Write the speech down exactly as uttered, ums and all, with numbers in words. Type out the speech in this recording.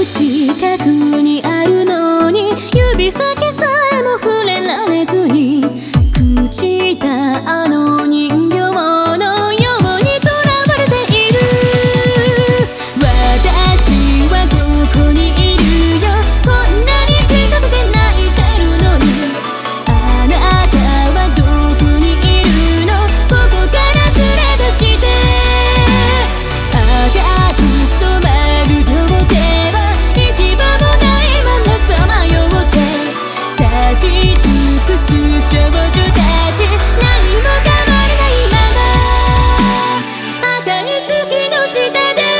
近くにあるのに指先さえも触れられずに朽ちたあの人形のようにとらわれている。私はここにいるよ、こんなに近くで泣いてるのに。あなたはどこにいるの、ここから連れ出して。赤く染まる両手は行き場もないままさまよって立ち尽くす少女たち、何も変わらないまま赤い月の下で